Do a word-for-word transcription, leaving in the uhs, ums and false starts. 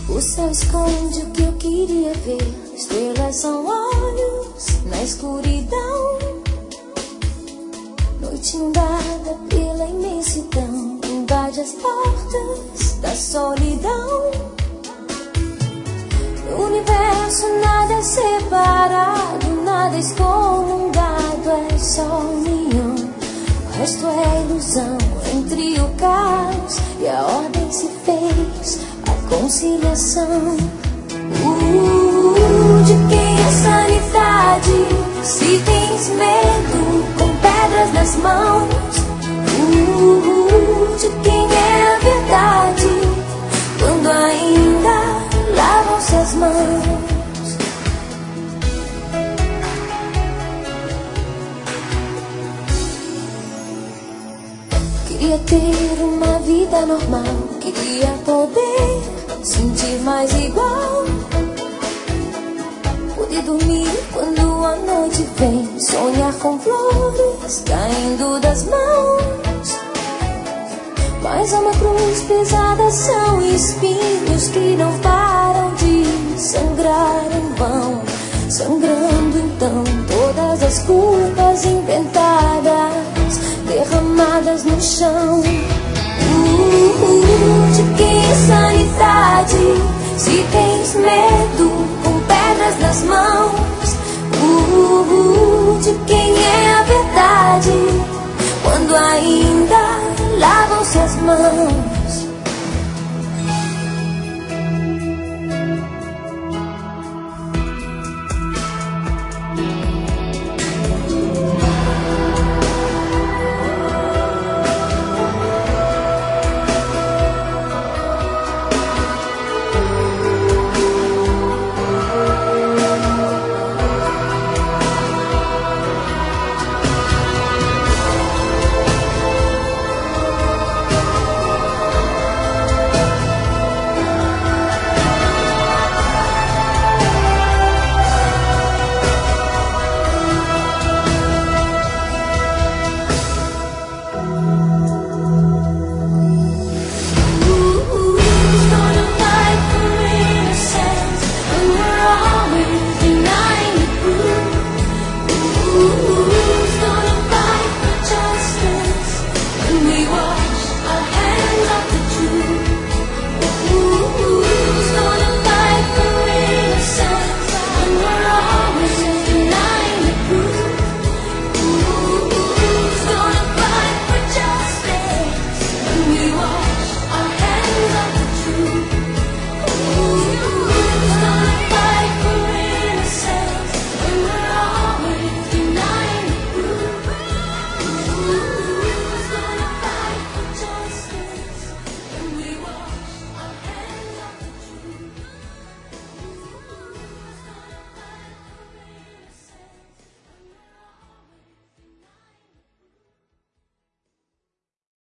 O céu esconde o que eu queria ver. Estrelas são olhos na escuridão. Noite inundada pela imensidão, invade as portas da solidão. No universo nada é separado, nada é excomungado, é só união. O resto é ilusão, entre o caos e a ordem se fez a conciliação. Uh, de quem é sanidade? Se tens medo, com pedras nas mãos. Uh, de quem é a verdade? Quando ainda lavam-se as mãos. Queria ter uma vida normal, queria poder sentir mais igual, poder dormir quando a noite vem, sonhar com flores caindo das mãos. Mas há uma cruz pesada, são espinhos que não param de sangrar em vão. Sangrando então todas as culpas inventadas, derramadas no chão. Uh, uh, de quem é sanidade? Se tens medo, com pedras nas mãos. Uh, uh, de quem é a verdade? Quando ainda lavam-se as mãos.